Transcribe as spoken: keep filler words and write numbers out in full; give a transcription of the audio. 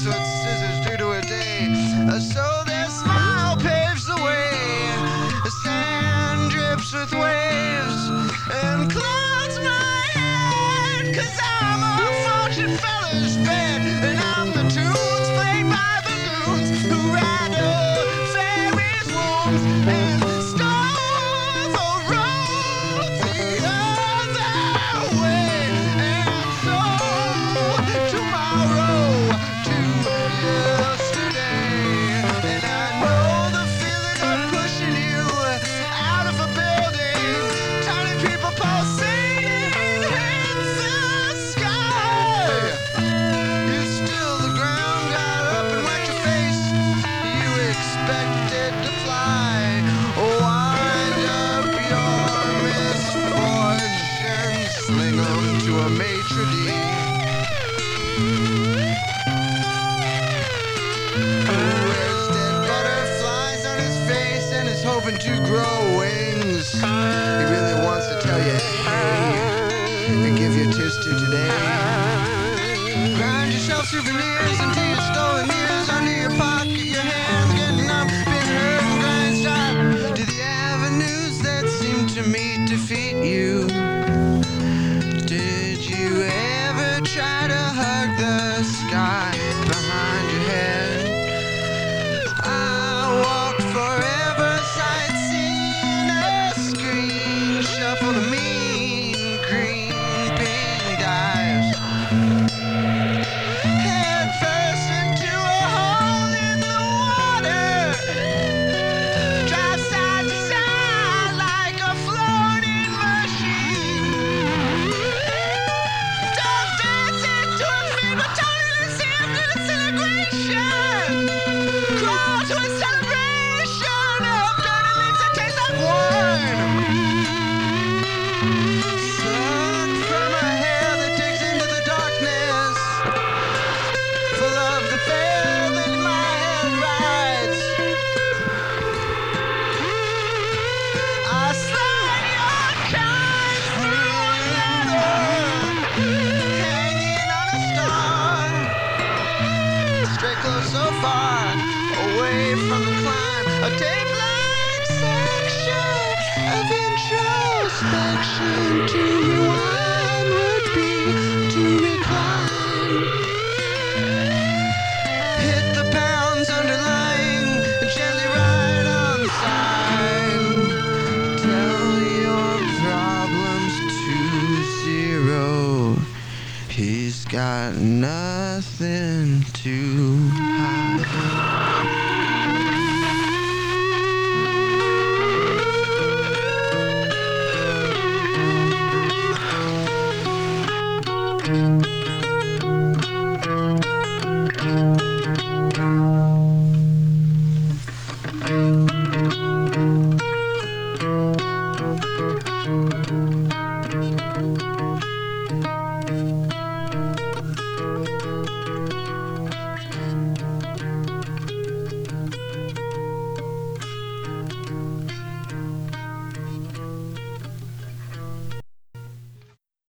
That's what scissors do to a day. Uh, So their smile paves the way. The sand drips with waves and clouds my head. Cause I'm a fortune feller's bed. And I'm the tunes played by balloons who rattle fairies' wombs and starve a road the other way. And so tomorrow to yesterday. And I know the feeling of pushing you out of a building, tiny people pulsating in the sky. You still the ground got up and wet your face. You expected to fly. Wind up your misfortunes, sling 'em to a maitre d'. Who wears dead butterflies on his face and is hoping to grow wings. He really wants to tell you, hey, and give you a tis to today. Grind yourself souvenirs into your stolen years, under your pocket, your hands getting up, being hurt and grind dry to the avenues that seem to meet defeat you. Did you ever try to hug the sky behind your head? I walked forever sightseeing a screen, shuffle the mean green pink dives. Head first into a hole in the water. Drive side to side like a floating machine. Don't dance into a fever, totally simple disintegration. Crawl to a celebration of dirty lips that taste like wine. Suck from a hair that digs into the darkness, full of the veil that my head rides. I slide your kind through leather, hanging on a star. Stray close so far away from the climb, a tape-like section of introspection. To rewind would be to recline. Hit the pounds underlying, gently ride on the side. Tell your problems to zero. He's got nothing to hide. Thank you.